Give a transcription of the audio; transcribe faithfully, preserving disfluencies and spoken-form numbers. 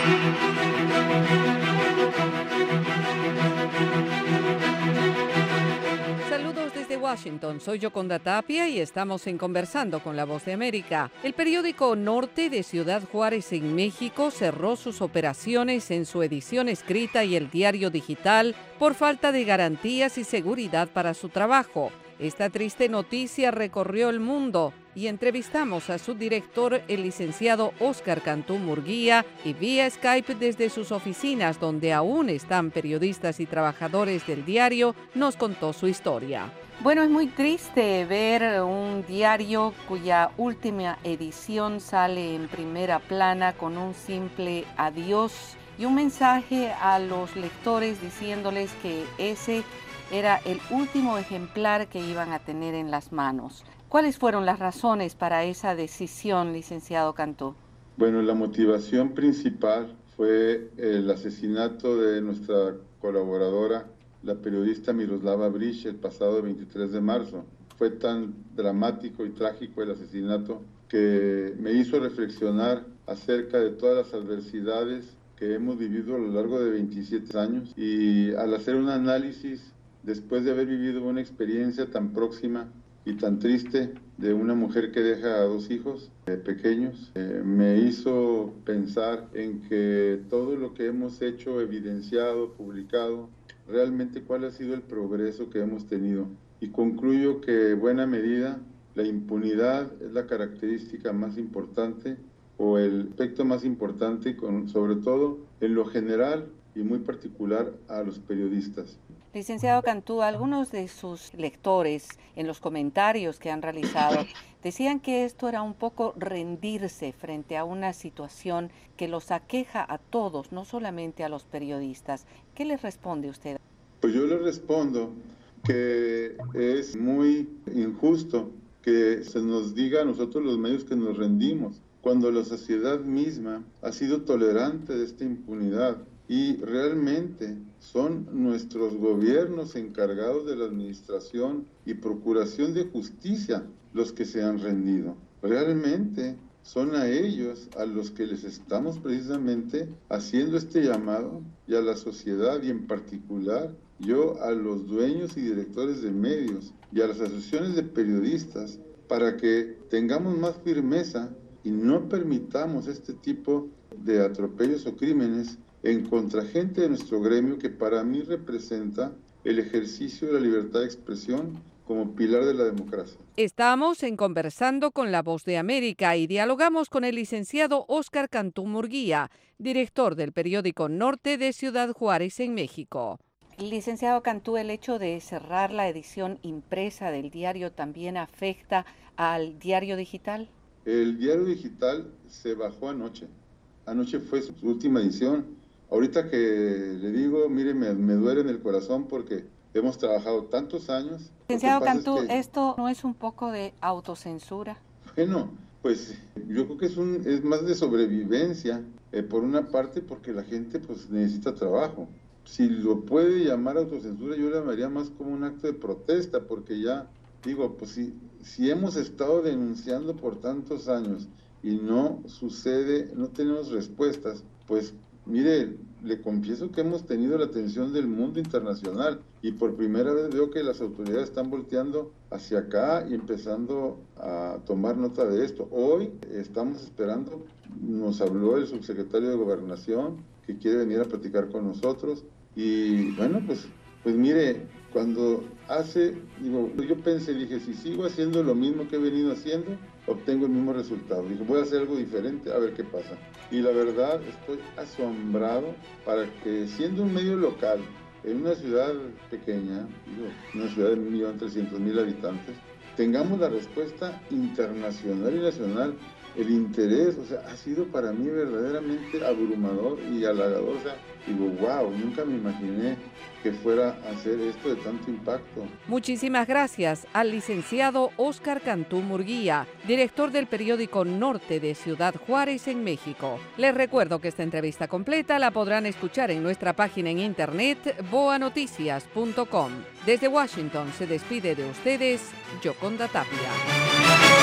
Saludos desde Washington, soy Yoconda Tapia y estamos en Conversando con la Voz de América. El periódico Norte de Ciudad Juárez en México cerró sus operaciones en su edición escrita y el diario digital por falta de garantías y seguridad para su trabajo. Esta triste noticia recorrió el mundo y entrevistamos a su director, el licenciado Óscar Cantú Murguía, y vía Skype desde sus oficinas, donde aún están periodistas y trabajadores del diario, nos contó su historia. Bueno, es muy triste ver un diario cuya última edición sale en primera plana con un simple adiós y un mensaje a los lectores diciéndoles que ese era el último ejemplar que iban a tener en las manos. ¿Cuáles fueron las razones para esa decisión, licenciado Cantú? Bueno, la motivación principal fue el asesinato de nuestra colaboradora, la periodista Miroslava Bríz, el pasado veintitrés de marzo. Fue tan dramático y trágico el asesinato que me hizo reflexionar acerca de todas las adversidades que hemos vivido a lo largo de veintisiete años, y al hacer un análisis después de haber vivido una experiencia tan próxima y tan triste de una mujer que deja a dos hijos eh, pequeños, eh, me hizo pensar en que todo lo que hemos hecho, evidenciado, publicado, realmente cuál ha sido el progreso que hemos tenido. Y concluyo que en buena medida la impunidad es la característica más importante o el aspecto más importante, con, sobre todo en lo general y muy particular a los periodistas. Licenciado Cantú, algunos de sus lectores en los comentarios que han realizado decían que esto era un poco rendirse frente a una situación que los aqueja a todos, no solamente a los periodistas. ¿Qué les responde usted? Pues yo le respondo que es muy injusto que se nos diga a nosotros los medios que nos rendimos, cuando la sociedad misma ha sido tolerante de esta impunidad. Y realmente son nuestros gobiernos encargados de la administración y procuración de justicia los que se han rendido. Realmente son a ellos a los que les estamos precisamente haciendo este llamado, y a la sociedad, y en particular yo a los dueños y directores de medios y a las asociaciones de periodistas, para que tengamos más firmeza y no permitamos este tipo de atropellos o crímenes en contra gente de nuestro gremio, que para mí representa el ejercicio de la libertad de expresión como pilar de la democracia. Estamos en Conversando con la Voz de América y dialogamos con el licenciado Óscar Cantú Murguía, director del periódico Norte de Ciudad Juárez en México. Licenciado Cantú, ¿el hecho de cerrar la edición impresa del diario también afecta al diario digital? El diario digital se bajó anoche. Anoche fue su última edición. Ahorita que le digo, mire, me, me duele en el corazón porque hemos trabajado tantos años. Licenciado Cantú, es que, ¿esto no es un poco de autocensura? Bueno, pues yo creo que es, un, es más de sobrevivencia, eh, por una parte porque la gente pues necesita trabajo. Si lo puede llamar autocensura, yo le llamaría más como un acto de protesta, porque ya, digo, pues si, si hemos estado denunciando por tantos años y no sucede, no tenemos respuestas, pues mire, le confieso que hemos tenido la atención del mundo internacional y por primera vez veo que las autoridades están volteando hacia acá y empezando a tomar nota de esto. Hoy estamos esperando, nos habló el subsecretario de Gobernación que quiere venir a platicar con nosotros y bueno, pues, pues mire, cuando hace, digo, yo pensé, dije, si sigo haciendo lo mismo que he venido haciendo, obtengo el mismo resultado. Dije, voy a hacer algo diferente, a ver qué pasa. Y la verdad, estoy asombrado para que, siendo un medio local, en una ciudad pequeña, digo, una ciudad de un millón trescientos mil habitantes, tengamos la respuesta internacional y nacional. El interés, o sea, ha sido para mí verdaderamente abrumador y halagador. O sea, digo, wow, nunca me imaginé que fuera a hacer esto de tanto impacto. Muchísimas gracias al licenciado Óscar Cantú Murguía, director del periódico Norte de Ciudad Juárez en México. Les recuerdo que esta entrevista completa la podrán escuchar en nuestra página en internet boa noticias punto com. Desde Washington se despide de ustedes Yoconda Tapia.